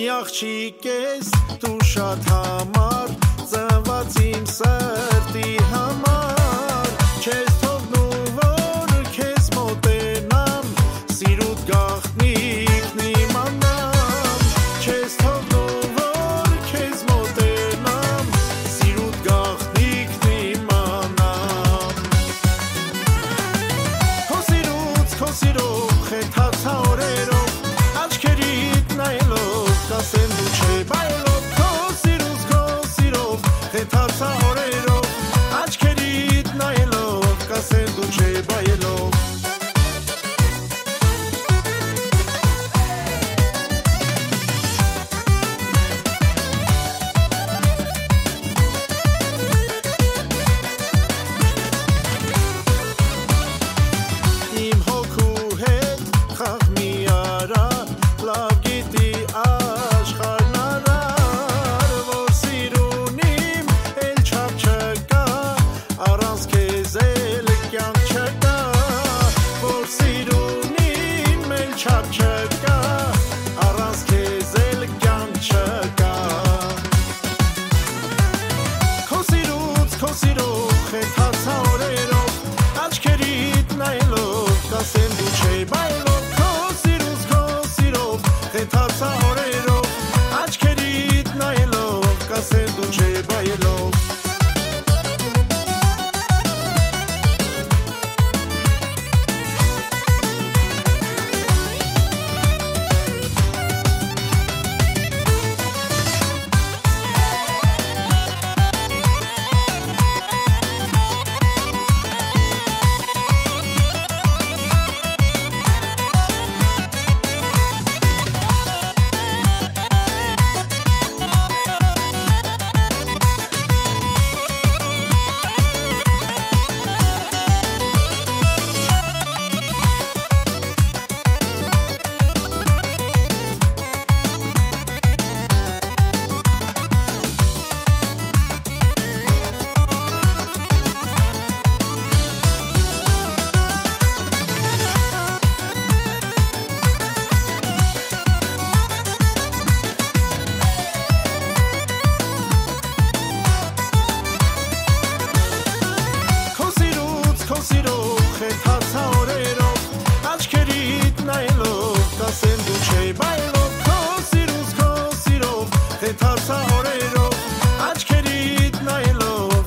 աղջիկ ես դու շատ համար ծնված իմ սրտի համար չես թողնում որ քեզ մոտենամ սիրուտ գաղտնիքն իմանամ չես թողնում որ քեզ մոտենամ սիրուտ գաղտնիքն իմանամ քո սիրով խեթացա օրերով աչքերիդ նայելով կասեմ դու չէ բայելով քո սիրով խեթացա օրերով աչքերիդ նայելով կասեմ դու չէ բայելով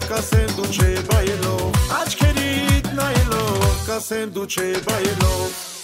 Sendo che bailo